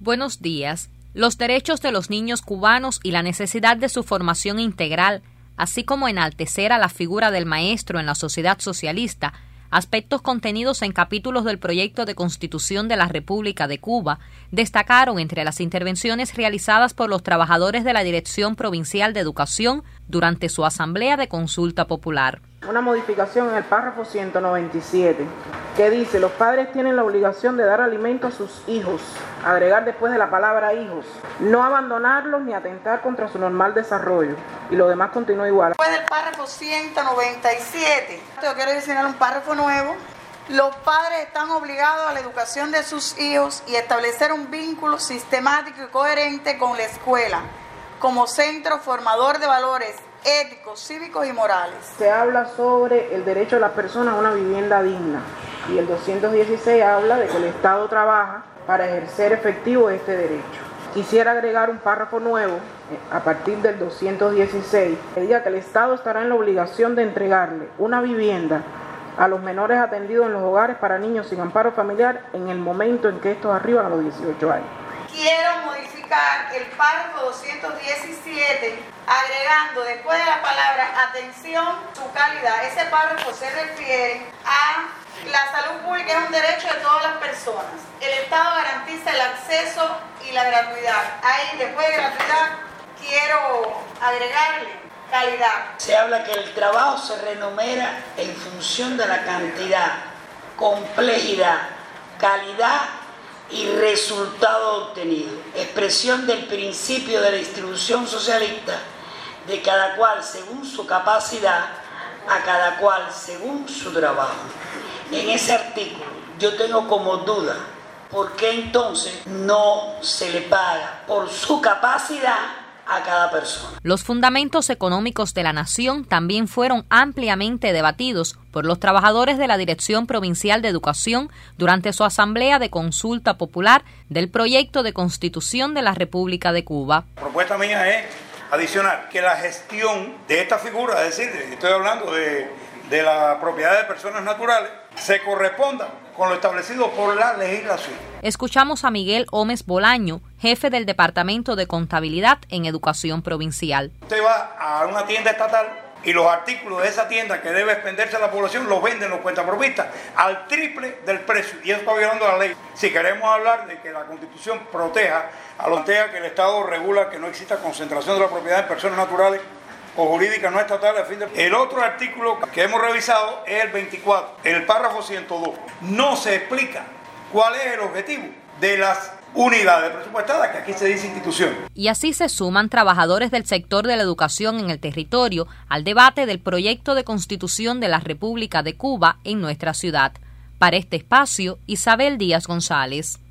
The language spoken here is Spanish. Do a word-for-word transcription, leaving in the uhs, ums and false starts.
Buenos días. Los derechos de los niños cubanos y la necesidad de su formación integral, así como enaltecer a la figura del maestro en la sociedad socialista, aspectos contenidos en capítulos del proyecto de Constitución de la República de Cuba, destacaron entre las intervenciones realizadas por los trabajadores de la Dirección Provincial de Educación durante su asamblea de consulta popular. Una modificación en el párrafo ciento noventa y siete, que dice: los padres tienen la obligación de dar alimento a sus hijos, agregar después de la palabra hijos, no abandonarlos ni atentar contra su normal desarrollo. Y lo demás continúa igual. Después del párrafo ciento noventa y siete, yo quiero adicionar un párrafo nuevo. Los padres están obligados a la educación de sus hijos y establecer un vínculo sistemático y coherente con la escuela, como centro formador de valores éticos, cívicos y morales. Se habla sobre el derecho de las personas a una vivienda digna, y el doscientos dieciséis habla de que el Estado trabaja para ejercer efectivo este derecho. Quisiera agregar un párrafo nuevo a partir del doscientos dieciséis, que diga que el Estado estará en la obligación de entregarle una vivienda a los menores atendidos en los hogares para niños sin amparo familiar en el momento en que estos arriban a los dieciocho años. Quiero modificar el párrafo doscientos diecisiete agregando después de la palabra atención su calidad. Ese párrafo se refiere a la salud pública, es un derecho de todas las personas. El Estado garantiza el acceso y la gratuidad. Ahí después de gratuidad quiero agregarle calidad. Se habla que el trabajo se remunera en función de la cantidad, complejidad, calidad y resultado obtenido, expresión del principio de la distribución socialista, de cada cual según su capacidad, a cada cual según su trabajo. En ese artículo yo tengo como duda, ¿por qué entonces no se le paga por su capacidad a cada persona? Los fundamentos económicos de la nación también fueron ampliamente debatidos por los trabajadores de la Dirección Provincial de Educación durante su asamblea de consulta popular del proyecto de Constitución de la República de Cuba. La propuesta mía es adicionar que la gestión de esta figura, es decir, estoy hablando de, de la propiedad de personas naturales, se corresponda con lo establecido por la legislación. Escuchamos a Miguel Gómez Bolaño, jefe del Departamento de Contabilidad en Educación Provincial. Usted va a una tienda estatal y los artículos de esa tienda que debe expenderse a la población los venden los cuentapropistas al triple del precio, y eso está violando la ley. Si queremos hablar de que la Constitución proteja a los que el Estado regula que no exista concentración de la propiedad en personas naturales o jurídicas no estatales. A fin de... El otro artículo que hemos revisado es el veinticuatro, el párrafo ciento dos. No se explica cuál es el objetivo de las unidades presupuestadas, que aquí se dice institución. Y así se suman trabajadores del sector de la educación en el territorio al debate del proyecto de Constitución de la República de Cuba en nuestra ciudad. Para este espacio, Isabel Díaz González.